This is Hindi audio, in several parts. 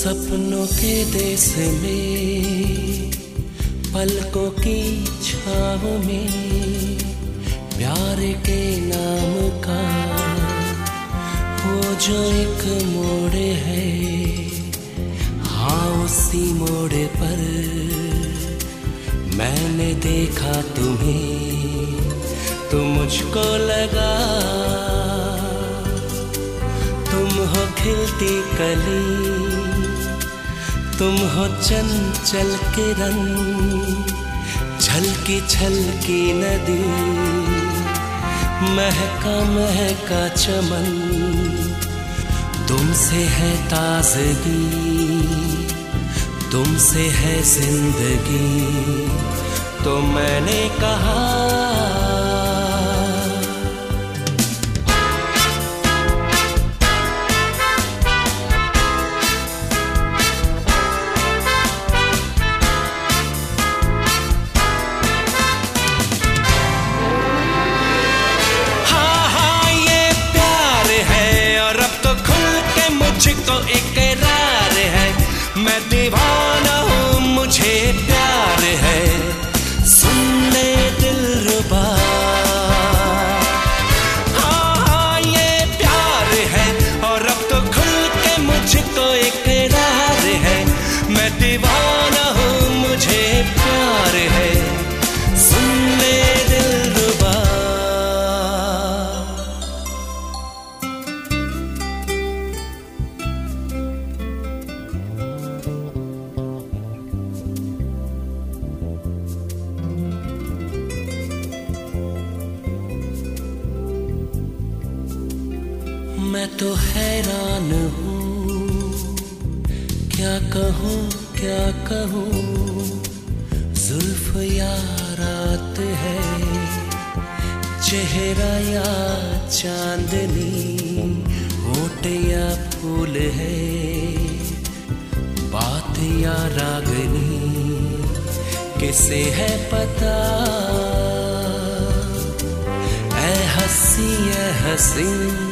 सपनों के देश में पलकों की छाव में प्यार के नाम का वो जो एक मोड़ है, हाँ उसी मोड़ पर मैंने देखा तुम्हें, तो मुझको लगा तुम हो खिलती कली, तुम हो चंचल किरण, झलकी झलकी नदी, महका महका चमन, तुमसे है ताजगी, तुमसे है जिंदगी। तो मैंने कहा मुझको इकरार है, मैं दीवाना हूँ, मुझे प्यार है, सुन ले दिलरुबा। हाँ ये प्यार है और अब तो खुल के मुझको इकरार है, मैं दीवाना हूँ, मुझे प्यार है, सुन ले दिलरुबा। मैं तो हैरान हूँ, क्या कहूँ क्या कहूँ, जुल्फ या रात है, चेहरा या चांदनी, होठ या फूल है, बात या रागनी, किसे है पता। ऐ हंसी ऐ हंसी,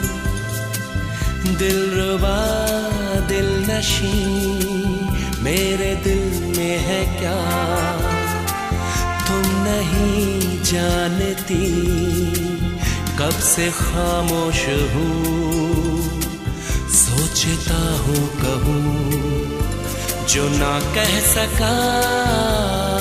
दिलरुबा दिल नशी, मेरे दिल में है क्या तुम नहीं जानती, कब से खामोश हूँ, सोचता हूँ कहूँ जो ना कह सका।